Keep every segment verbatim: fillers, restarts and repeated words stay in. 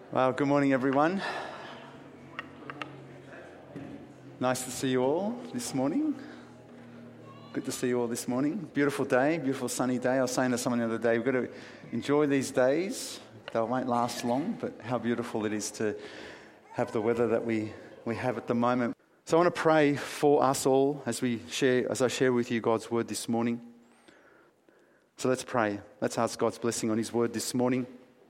Well, good morning, everyone. Nice to see you all this morning. Good to see you all this morning. Beautiful day, beautiful sunny day. I was saying to someone the other day, we've got to enjoy these days. They won't last long, but how beautiful it is to have the weather that we, we have at the moment. So I want to pray for us all as we share, as I share with you God's word this morning. So let's pray. Let's ask God's blessing on his word this morning.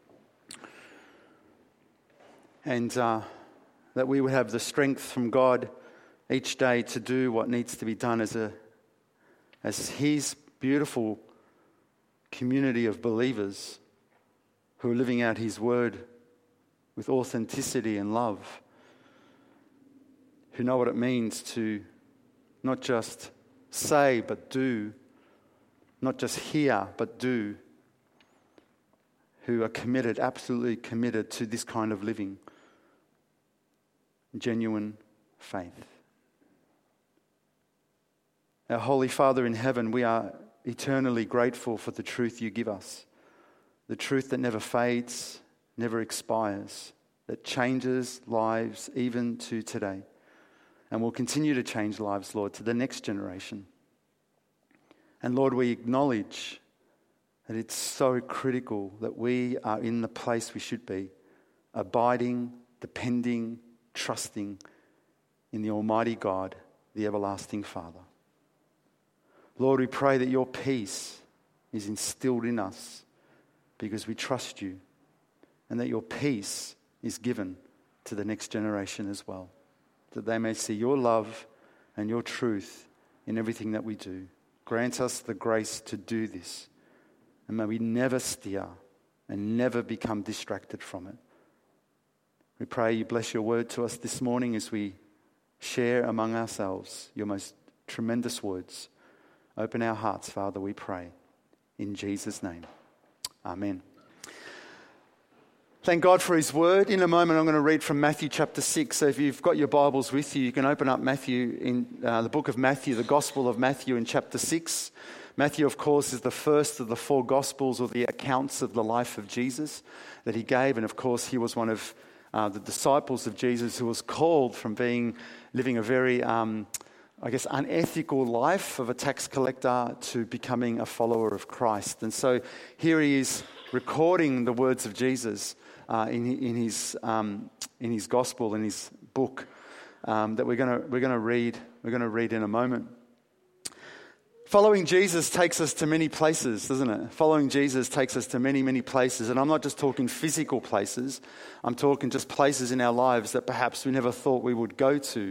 And uh, that we would have the strength from God each day to do what needs to be done as a as his beautiful community of believers who are living out his word with authenticity and love, who know what it means to not just say but do, not just hear but do, who are committed, absolutely committed to this kind of living. Genuine faith. Our Holy Father in heaven, we are eternally grateful for the truth you give us. The truth that never fades, never expires, that changes lives even to today. And will continue to change lives, Lord, to the next generation. And Lord, we acknowledge that it's so critical that we are in the place we should be, abiding, depending, trusting in the Almighty God, the everlasting Father. Lord, we pray that your peace is instilled in us because we trust you, and that your peace is given to the next generation as well, that they may see your love and your truth in everything that we do. Grant us the grace to do this, and may we never steer and never become distracted from it. We pray you bless your word to us this morning as we share among ourselves your most tremendous words. Open our hearts, Father, we pray. In Jesus' name, amen. Thank God for his word. In a moment, I'm going to read from Matthew chapter six. So if you've got your Bibles with you, you can open up Matthew in uh, the book of Matthew, the Gospel of Matthew in chapter six. Matthew, of course, is the first of the four Gospels, or the accounts of the life of Jesus that he gave. And of course, he was one of Uh, the disciples of Jesus, who was called from being, living a very, um, I guess, unethical life of a tax collector to becoming a follower of Christ. And so here he is recording the words of Jesus uh, in, in his um, in his gospel, in his book um, that we're going to we're going to read. We're going to read in a moment. Following Jesus takes us to many places, doesn't it? Following Jesus takes us to many, many places. And I'm not just talking physical places. I'm talking just places in our lives that perhaps we never thought we would go to.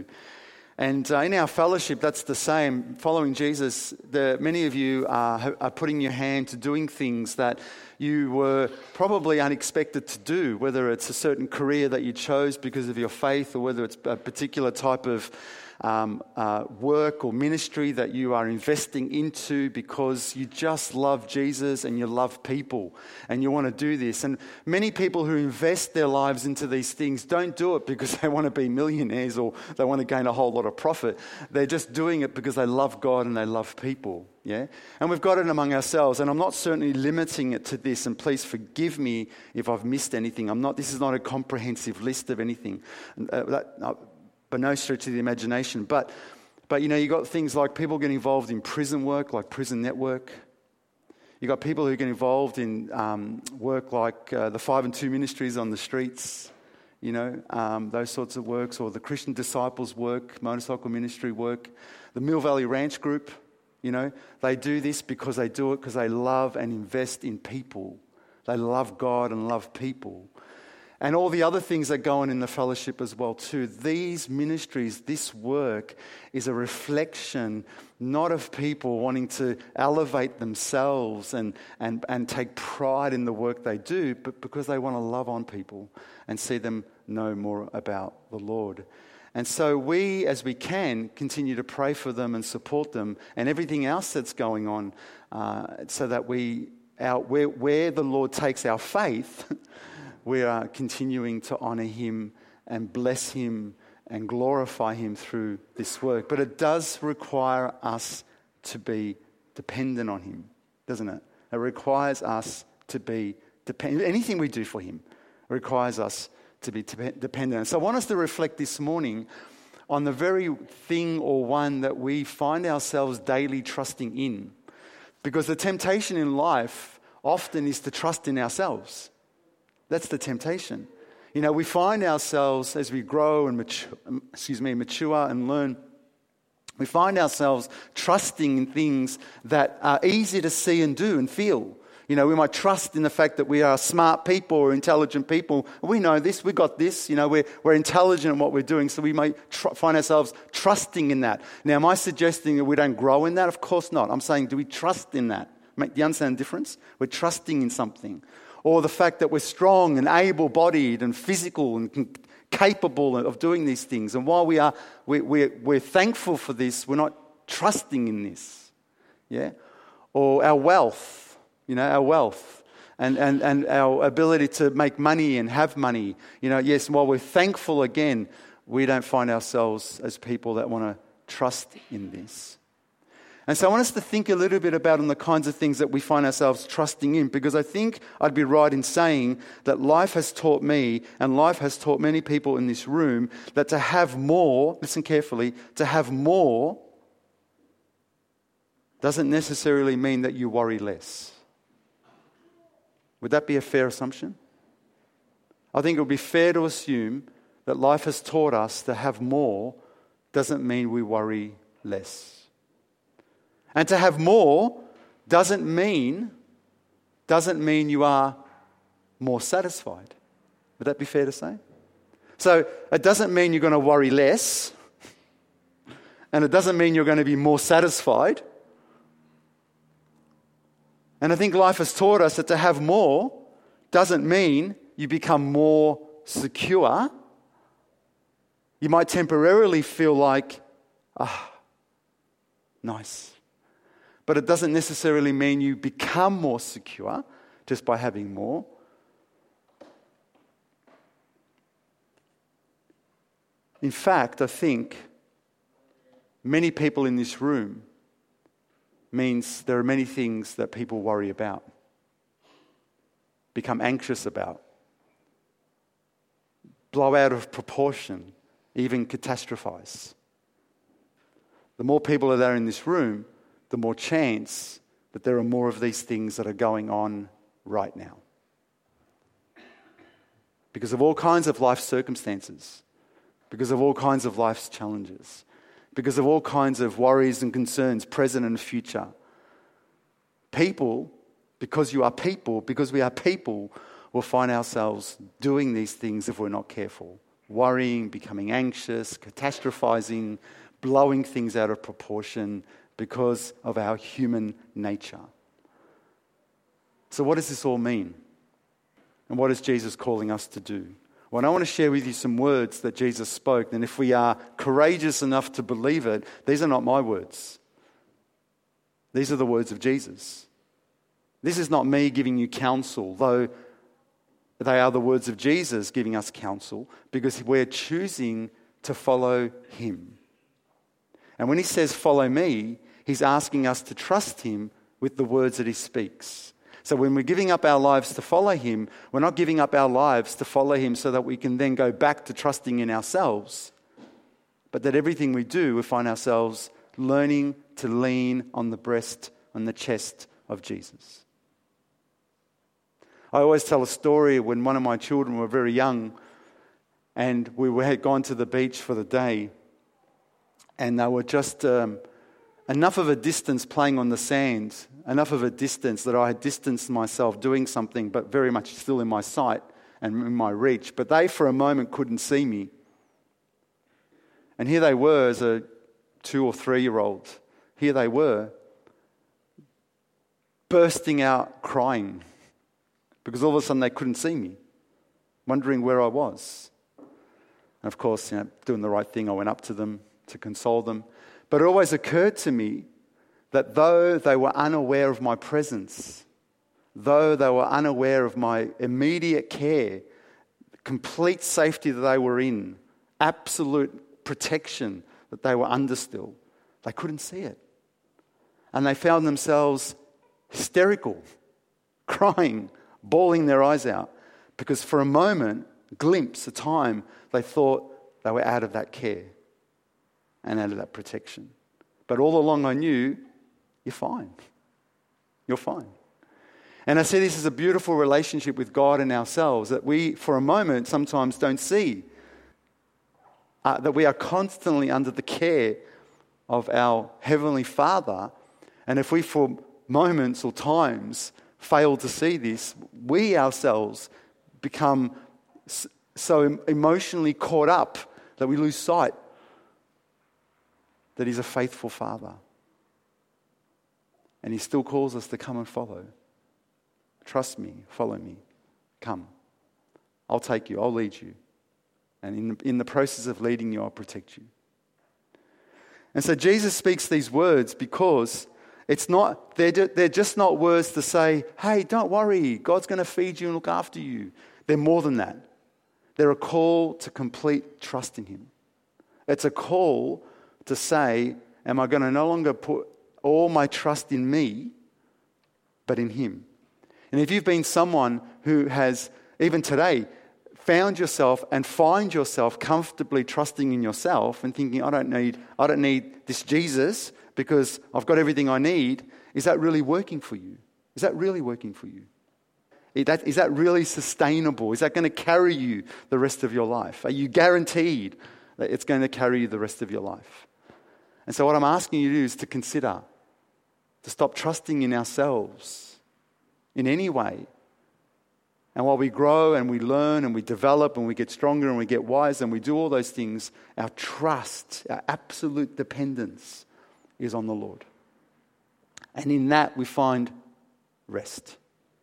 And uh, in our fellowship, that's the same. Following Jesus, the, many of you are, are putting your hand to doing things that you were probably unexpected to do, whether it's a certain career that you chose because of your faith, or whether it's a particular type of Um, uh, work or ministry that you are investing into because you just love Jesus and you love people and you want to do this. And many people who invest their lives into these things don't do it because they want to be millionaires or they want to gain a whole lot of profit. They're just doing it because they love God and they love people. Yeah, and we've got it among ourselves, and I'm not certainly limiting it to this, and please forgive me if I've missed anything. I'm not. This is not a comprehensive list of anything. Uh, that, uh, By no stretch of the imagination. But, but you know, you got things like people get involved in prison work, like Prison Network. You got people who get involved in um, work like uh, the Five and Two Ministries on the streets, you know, um, those sorts of works, or the Christian Disciples work, motorcycle ministry work, the Mill Valley Ranch Group. You know, they do this because they do it because they love and invest in people. They love God and love people. And all the other things that go on in the fellowship as well too. These ministries, this work is a reflection not of people wanting to elevate themselves and, and, and take pride in the work they do, but because they want to love on people and see them know more about the Lord. And so we, as we can, continue to pray for them and support them and everything else that's going on uh, so that we, our, where, where the Lord takes our faith, we are continuing to honor him and bless him and glorify him through this work. But it does require us to be dependent on him, doesn't it? It requires us to be dependent. Anything we do for him, It requires us to be dependent. So I want us to reflect this morning on the very thing or one that we find ourselves daily trusting in. Because the temptation in life often is to trust in ourselves. That's the temptation. You know, we find ourselves as we grow and mature, excuse me, mature and learn, we find ourselves trusting in things that are easy to see and do and feel. You know, we might trust in the fact that we are smart people or intelligent people. We know this, we got this, you know, we're, we're intelligent in what we're doing, so we might tr- find ourselves trusting in that. Now, am I suggesting that we don't grow in that? Of course not. I'm saying, do we trust in that? Make, do you understand the difference? We're trusting in something. Or the fact that we're strong and able-bodied and physical and can, capable of doing these things. And while we are, we, we're, we're thankful for this, we're not trusting in this. Yeah? Or our wealth. You know, our wealth and, and, and our ability to make money and have money. You know, yes, while we're thankful again, we don't find ourselves as people that want to trust in this. And so I want us to think a little bit about on the kinds of things that we find ourselves trusting in, because I think I'd be right in saying that life has taught me and life has taught many people in this room that to have more, listen carefully, to have more doesn't necessarily mean that you worry less. Would that be a fair assumption? I think it would be fair to assume that life has taught us to have more doesn't mean we worry less. And to have more doesn't mean, doesn't mean you are more satisfied. Would that be fair to say? So it doesn't mean you're going to worry less, and it doesn't mean you're going to be more satisfied. And I think life has taught us that to have more doesn't mean you become more secure. You might temporarily feel like, ah, nice. But it doesn't necessarily mean you become more secure just by having more. In fact, I think many people in this room means there are many things that people worry about, become anxious about, blow out of proportion, even catastrophize. The more people are there in this room, the more chance that there are more of these things that are going on right now. Because of all kinds of life circumstances, because of all kinds of life's challenges, because of all kinds of worries and concerns, present and future. People, because you are people, because we are people, will find ourselves doing these things if we're not careful. Worrying, becoming anxious, catastrophizing, blowing things out of proportion because of our human nature. So what does this all mean? And what is Jesus calling us to do? Well, I want to share with you some words that Jesus spoke, and if we are courageous enough to believe it, these are not my words. These are the words of Jesus. This is not me giving you counsel, though they are the words of Jesus giving us counsel, because we're choosing to follow him. And when he says, follow me, he's asking us to trust him with the words that he speaks. So when we're giving up our lives to follow him, we're not giving up our lives to follow him so that we can then go back to trusting in ourselves, but that everything we do, we find ourselves learning to lean on the breast, on the chest of Jesus. I always tell a story when one of my children were very young and we had gone to the beach for the day, and they were just um, enough of a distance playing on the sand, enough of a distance that I had distanced myself doing something, but very much still in my sight and in my reach. But they, for a moment, couldn't see me. And here they were as a two or three-year-old. Here they were, bursting out crying because all of a sudden they couldn't see me, wondering where I was. And of course, you know, doing the right thing, I went up to them to console them. But it always occurred to me that though they were unaware of my presence, though they were unaware of my immediate care, complete safety that they were in, absolute protection that they were under still, they couldn't see it. And they found themselves hysterical, crying, bawling their eyes out, Because for a moment, a glimpse, a time, they thought they were out of that care and out of that protection. But all along I knew, you're fine. You're fine. And I see this as a beautiful relationship with God and ourselves that we, for a moment, sometimes don't see. Uh, that we are constantly under the care of our Heavenly Father. And if we, for moments or times, fail to see this, we ourselves become so emotionally caught up that we lose sight that He's a faithful Father. And He still calls us to come and follow. Trust me, follow me, come. I'll take you, I'll lead you. And in the, in the process of leading you, I'll protect you. And so Jesus speaks these words because it's not, they're, they're just not words to say, hey, don't worry, God's going to feed you and look after you. They're more than that. They're a call to complete trust in Him. It's a call to say, am I going to no longer put all my trust in me, but in Him? And if you've been someone who has, even today, found yourself and find yourself comfortably trusting in yourself and thinking, I don't need, I don't need this Jesus because I've got everything I need, is that really working for you? Is that really working for you? Is that, is that really sustainable? Is that going to carry you the rest of your life? Are you guaranteed that it's going to carry you the rest of your life? And so what I'm asking you to do is to consider, to stop trusting in ourselves in any way. And while we grow and we learn and we develop and we get stronger and we get wise and we do all those things, our trust, our absolute dependence is on the Lord. And in that we find rest.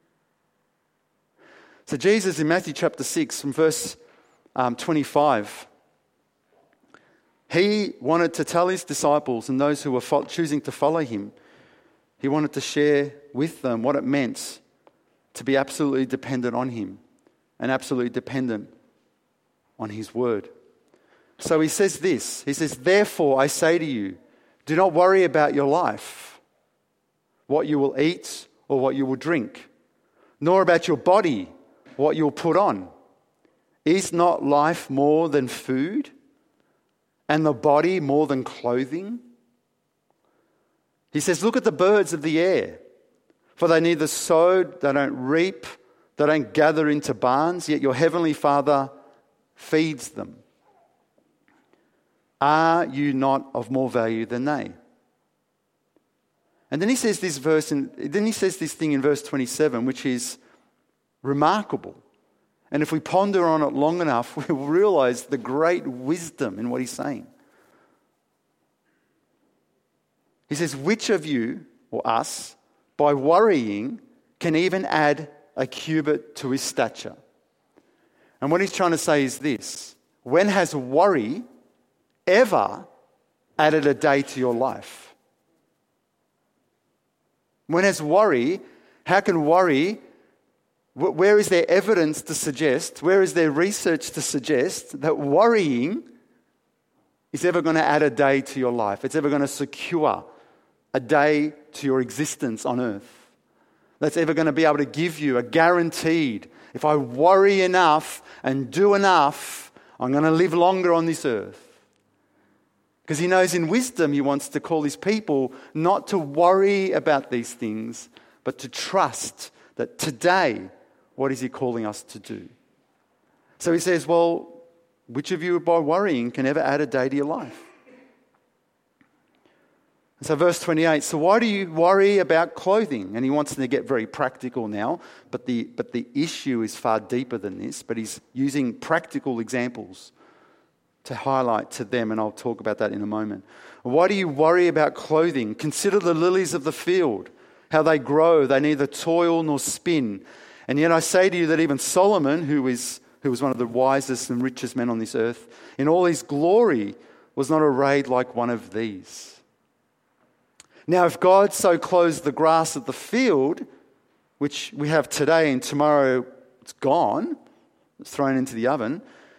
So Jesus in Matthew chapter six from verse um, twenty-five, He wanted to tell His disciples and those who were fo- choosing to follow Him, He wanted to share with them what it meant to be absolutely dependent on Him and absolutely dependent on His word. So He says this, He says, therefore I say to you, do not worry about your life, what you will eat or what you will drink, nor about your body, what you will put on. Is not life more than food, and the body more than clothing? He says, look at the birds of the air. For they neither sow, they don't reap, they don't gather into barns, yet your heavenly Father feeds them. Are you not of more value than they? And then he says this verse, and then he says this thing in verse twenty-seven, which is remarkable. And if we ponder on it long enough, we will realize the great wisdom in what he's saying. He says, which of you, or us, by worrying, can even add a cubit to his stature? And what he's trying to say is this: when has worry ever added a day to your life? When has worry, how can worry, where is there evidence to suggest, where is there research to suggest that worrying is ever going to add a day to your life? It's ever going to secure a day to your existence on earth. That's ever going to be able to give you a guaranteed, if I worry enough and do enough, I'm going to live longer on this earth. Because he knows in wisdom he wants to call his people not to worry about these things, but to trust that today, what is he calling us to do? So he says, well, which of you by worrying can ever add a day to your life? So verse twenty-eight, so why do you worry about clothing? And he wants them to get very practical now, but the, but the issue is far deeper than this, but he's using practical examples to highlight to them, and I'll talk about that in a moment. Why do you worry about clothing? Consider the lilies of the field, how they grow, they neither toil nor spin. And yet I say to you that even Solomon, who is who was one of the wisest and richest men on this earth, in all his glory was not arrayed like one of these. Now, if God so clothes the grass of the field, which we have today and tomorrow it's gone, it's thrown into the oven,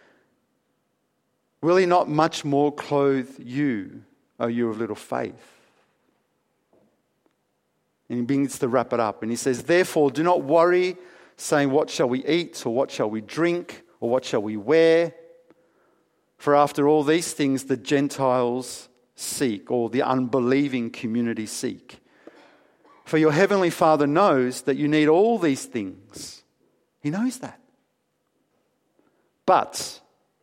will he not much more clothe you, O you of little faith? And he begins to wrap it up. And he says, therefore, do not worry saying, what shall we eat, or what shall we drink, or what shall we wear? For after all these things the Gentiles seek, or the unbelieving community seek. For your heavenly Father knows that you need all these things. He knows that. But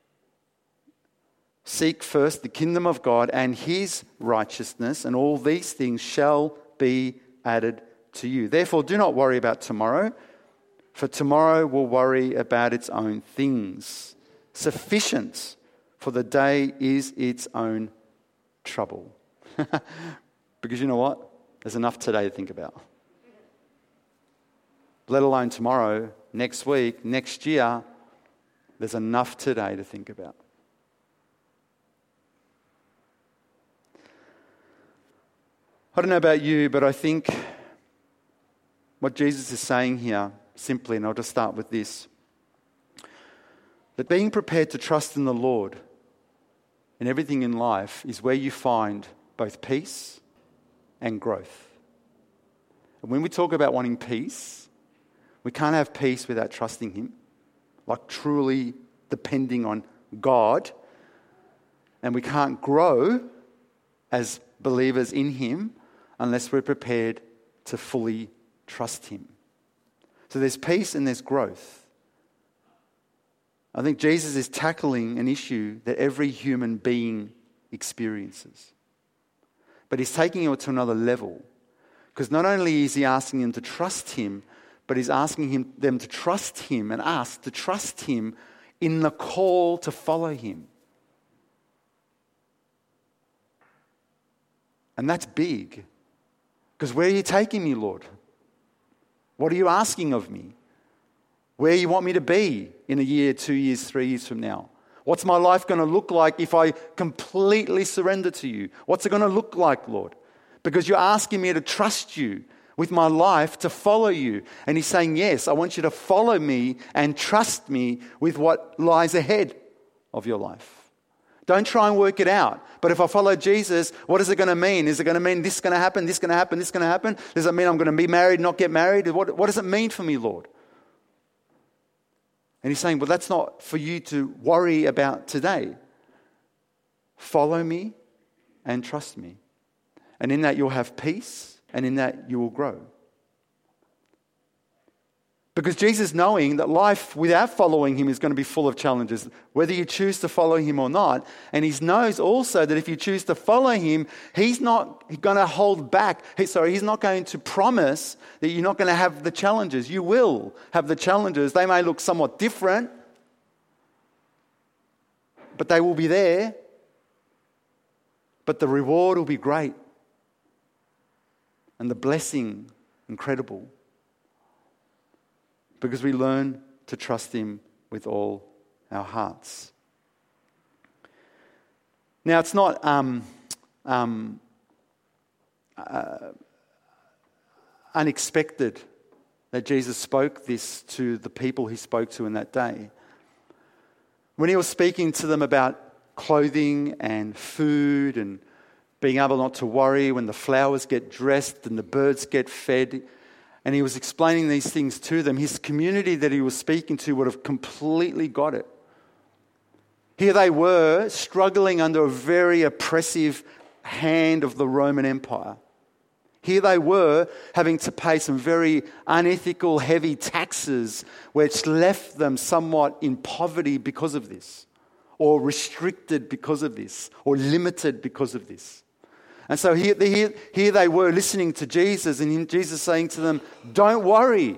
seek first the kingdom of God and his righteousness, and all these things shall be added to you. Therefore, do not worry about tomorrow, for tomorrow will worry about its own things. Sufficient for the day is its own trouble. Because you know what? There's enough today to think about. Let alone tomorrow, next week, next year. There's enough today to think about. I don't know about you, but I think what Jesus is saying here, simply, and I'll just start with this, that being prepared to trust in the Lord in everything in life is where you find both peace and growth. And when we talk about wanting peace, we can't have peace without trusting him, like truly depending on God. And we can't grow as believers in him unless we're prepared to fully trust him. So there's peace and there's growth. I think Jesus is tackling an issue that every human being experiences. But he's taking it to another level. Because not only is he asking them to trust him, but he's asking him, them to trust him and us to trust him in the call to follow him. And that's big. Because where are you taking me, Lord? What are you asking of me? Where you want me to be in a year, two years, three years from now? What's my life going to look like if I completely surrender to you? What's it going to look like, Lord? Because you're asking me to trust you with my life, to follow you. And he's saying, yes, I want you to follow me and trust me with what lies ahead of your life. Don't try and work it out. But if I follow Jesus, what is it going to mean? Is it going to mean this is going to happen, this is going to happen, this is going to happen? Does it mean I'm going to be married, not get married? What, what does it mean for me, Lord? And he's saying, well, that's not for you to worry about today. Follow me and trust me. And in that you'll have peace, and in that you will grow. Because Jesus, knowing that life without following him is going to be full of challenges, whether you choose to follow him or not. And he knows also that if you choose to follow him, he's not going to hold back. He, sorry, he's not going to promise that you're not going to have the challenges. You will have the challenges. They may look somewhat different, but they will be there. But the reward will be great. And the blessing, incredible. Because we learn to trust him with all our hearts. Now, it's not um, um, uh, unexpected that Jesus spoke this to the people he spoke to in that day. When he was speaking to them about clothing and food and being able not to worry when the flowers get dressed and the birds get fed, and he was explaining these things to them, his community that he was speaking to would have completely got it. Here they were, struggling under a very oppressive hand of the Roman Empire. Here they were, having to pay some very unethical, heavy taxes, which left them somewhat in poverty because of this, or restricted because of this, or limited because of this. And so here, here, here they were listening to Jesus, and Jesus saying to them, don't worry.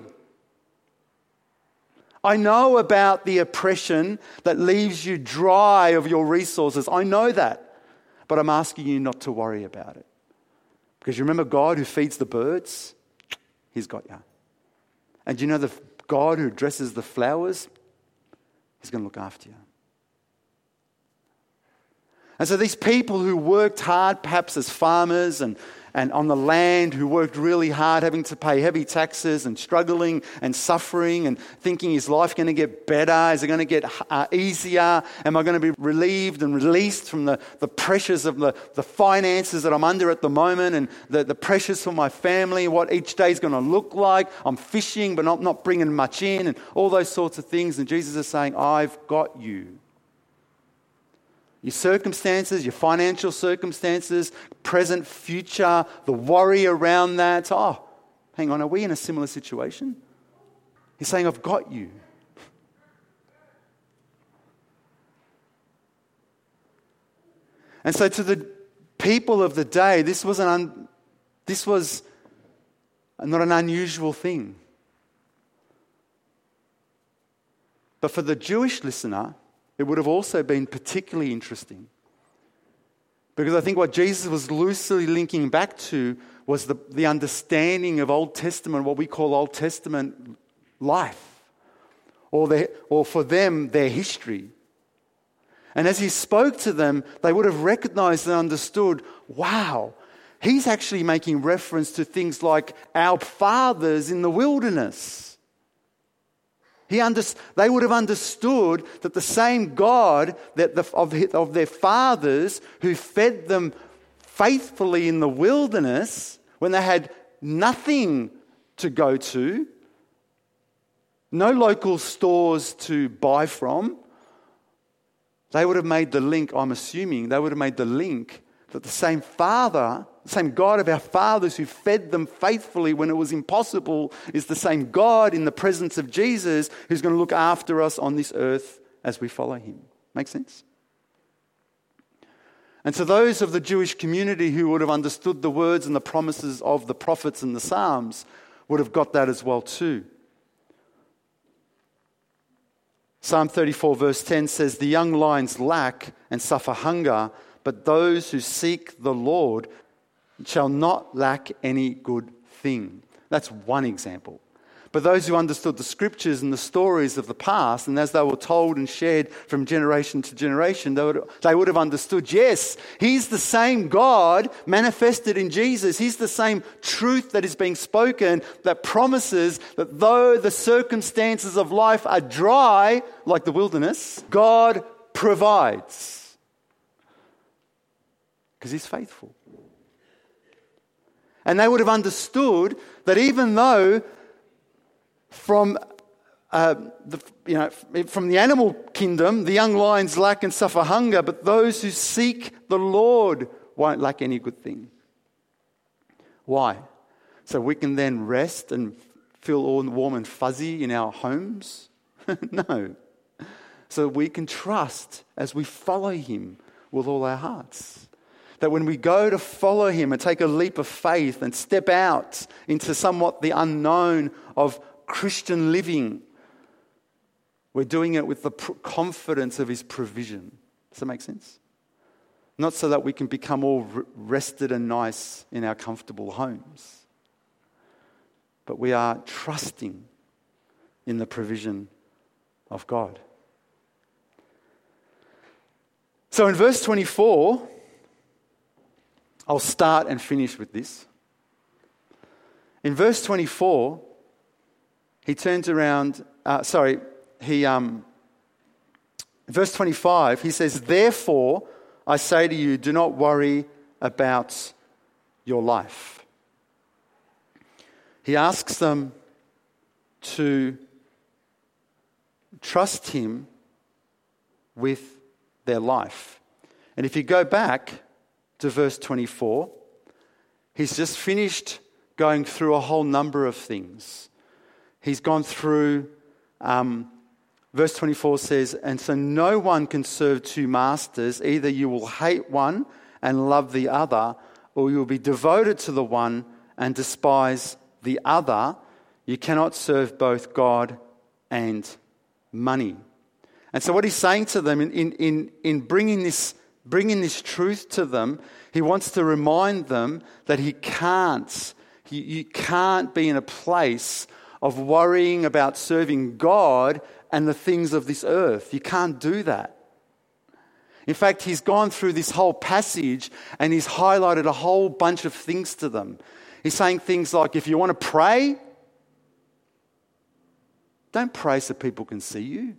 I know about the oppression that leaves you dry of your resources. I know that. But I'm asking you not to worry about it. Because you remember God who feeds the birds? He's got you. And you know the God who dresses the flowers? He's going to look after you. And so these people who worked hard, perhaps as farmers and, and on the land, who worked really hard, having to pay heavy taxes and struggling and suffering and thinking, is life going to get better? Is it going to get uh, easier? Am I going to be relieved and released from the, the pressures of the, the finances that I'm under at the moment and the, the pressures for my family, what each day is going to look like? I'm fishing but not, not bringing much in and all those sorts of things. And Jesus is saying, I've got you. Your circumstances, your financial circumstances, present, future, the worry around that. Oh, hang on, are we in a similar situation? He's saying, I've got you. And so to the people of the day, this was an un, this was not an unusual thing. But for the Jewish listener, it would have also been particularly interesting. Because I think what Jesus was loosely linking back to was the, the understanding of Old Testament, what we call Old Testament life. Or, their, or for them, their history. And as he spoke to them, they would have recognized and understood, wow, he's actually making reference to things like our fathers in the wilderness. He under, they would have understood that the same God that the, of, of their fathers who fed them faithfully in the wilderness when they had nothing to go to, no local stores to buy from, they would have made the link, I'm assuming, they would have made the link that the same Father, the same God of our fathers who fed them faithfully when it was impossible is the same God in the presence of Jesus who's going to look after us on this earth as we follow him. Make sense? And so those of the Jewish community who would have understood the words and the promises of the prophets and the Psalms would have got that as well too. Psalm thirty-four verse ten says, the young lions lack and suffer hunger, but those who seek the Lord shall not lack any good thing. That's one example. But those who understood the scriptures and the stories of the past, and as they were told and shared from generation to generation, they would, they would have understood, yes, he's the same God manifested in Jesus. He's the same truth that is being spoken that promises that though the circumstances of life are dry, like the wilderness, God provides. Because he's faithful. And they would have understood that even though from uh, the, you know, from the animal kingdom, the young lions lack and suffer hunger, but those who seek the Lord won't lack any good thing. Why? So we can then rest and feel all warm and fuzzy in our homes? No. So we can trust as we follow him with all our hearts. That when we go to follow him and take a leap of faith and step out into somewhat the unknown of Christian living, we're doing it with the confidence of his provision. Does that make sense? Not so that we can become all rested and nice in our comfortable homes, but we are trusting in the provision of God. So in verse twenty-four, I'll start and finish with this. In verse twenty-four, he turns around, uh, sorry, he, um, verse twenty-five, he says, therefore, I say to you, do not worry about your life. He asks them to trust him with their life. And if you go back to verse twenty-four, he's just finished going through a whole number of things. He's gone through, um, verse twenty-four says, and so no one can serve two masters. Either you will hate one and love the other, or you will be devoted to the one and despise the other. You cannot serve both God and money. And so what he's saying to them in, in, in, in bringing this bringing this truth to them, he wants to remind them that he can't, he, you can't be in a place of worrying about serving God and the things of this earth. You can't do that. In fact, he's gone through this whole passage and he's highlighted a whole bunch of things to them. He's saying things like, if you want to pray, don't pray so people can see you.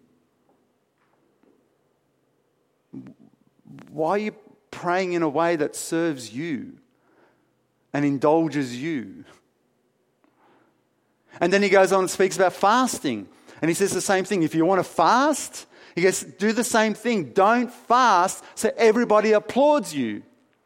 Why are you praying in a way that serves you and indulges you? And then he goes on and speaks about fasting. And he says the same thing. If you want to fast, he goes, do the same thing. Don't fast so everybody applauds you.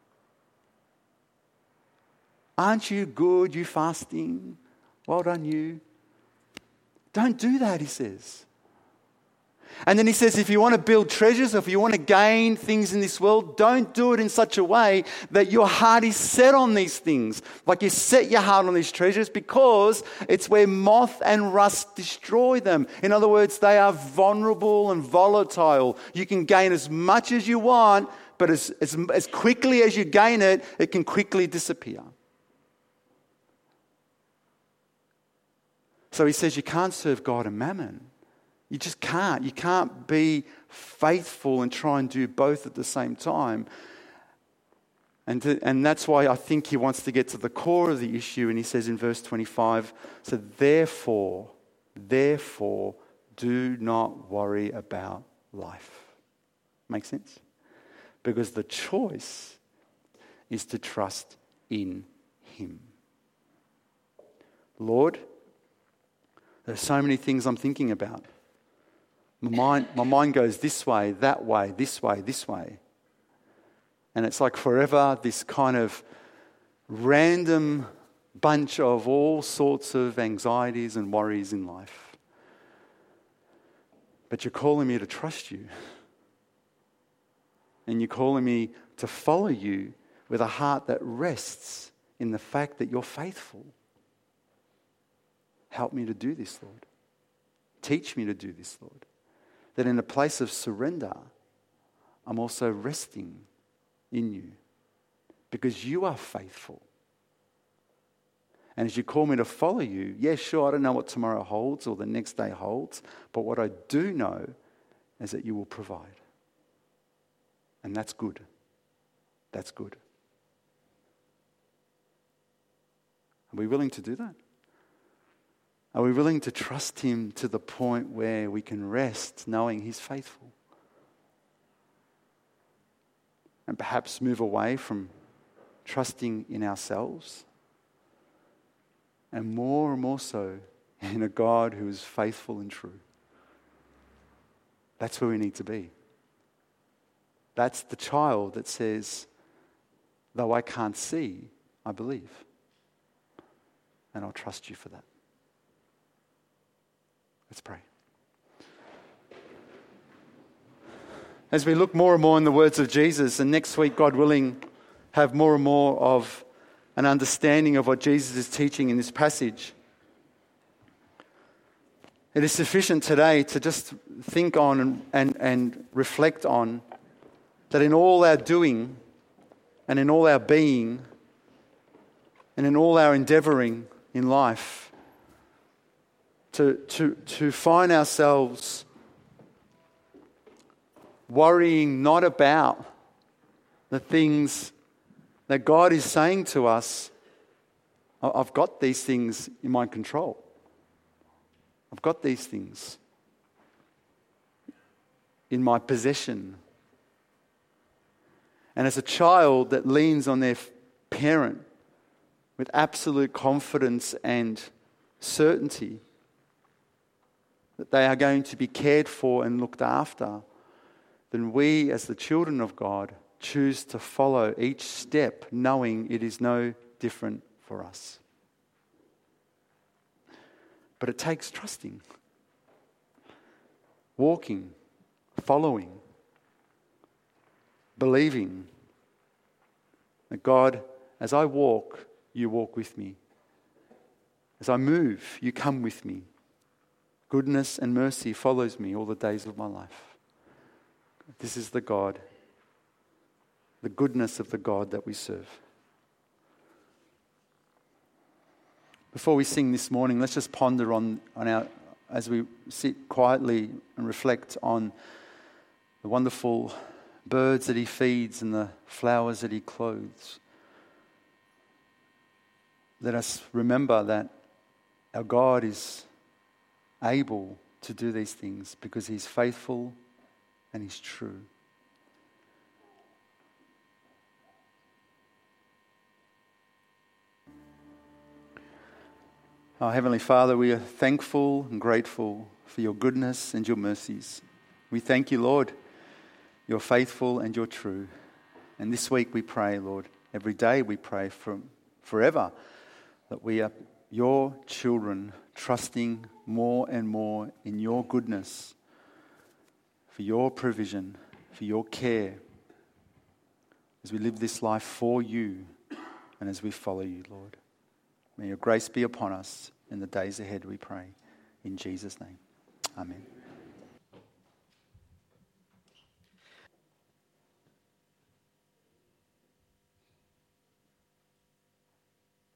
Aren't you good, you fasting? Well done, you. Don't do that, he says. And then he says, if you want to build treasures, if you want to gain things in this world, don't do it in such a way that your heart is set on these things. Like you set your heart on these treasures because it's where moth and rust destroy them. In other words, they are vulnerable and volatile. You can gain as much as you want, but as, as, as quickly as you gain it, it can quickly disappear. So he says you can't serve God and mammon. You just can't. You can't be faithful and try and do both at the same time. And, to, and that's why I think he wants to get to the core of the issue. And he says in verse twenty-five, so therefore, therefore, do not worry about life. Make sense? Because the choice is to trust in him. Lord, there's so many things I'm thinking about. My mind, my mind goes this way, that way, this way, this way. And it's like forever this kind of random bunch of all sorts of anxieties and worries in life. But you're calling me to trust you. And you're calling me to follow you with a heart that rests in the fact that you're faithful. Help me to do this, Lord. Teach me to do this, Lord. That in a place of surrender, I'm also resting in you because you are faithful. And as you call me to follow you, yeah, sure, I don't know what tomorrow holds or the next day holds, but what I do know is that you will provide. And that's good. That's good. Are we willing to do that? Are we willing to trust him to the point where we can rest knowing he's faithful? And perhaps move away from trusting in ourselves and more and more so in a God who is faithful and true. That's where we need to be. That's the child that says, though I can't see, I believe. And I'll trust you for that. Let's pray. As we look more and more in the words of Jesus, and next week, God willing, have more and more of an understanding of what Jesus is teaching in this passage, it is sufficient today to just think on and, and, and reflect on that in all our doing and in all our being and in all our endeavouring in life, To, to, to find ourselves worrying not about the things that God is saying to us, I've got these things in my control. I've got these things in my possession. And as a child that leans on their parent with absolute confidence and certainty, that they are going to be cared for and looked after, then we as the children of God choose to follow each step knowing it is no different for us. But it takes trusting, walking, following, believing that God, as I walk, you walk with me. As I move, you come with me. Goodness and mercy follows me all the days of my life. This is the God, the goodness of the God that we serve. Before we sing this morning, let's just ponder on, on our, as we sit quietly and reflect on the wonderful birds that he feeds and the flowers that he clothes. Let us remember that our God is able to do these things because he's faithful and he's true. Our Heavenly Father, we are thankful and grateful for your goodness and your mercies. We thank you, Lord. You're faithful and you're true. And this week we pray, Lord, every day we pray from forever that we are your children, trusting more and more in your goodness, for your provision, for your care, as we live this life for you and as we follow you, Lord. May your grace be upon us in the days ahead, we pray. In Jesus' name, amen.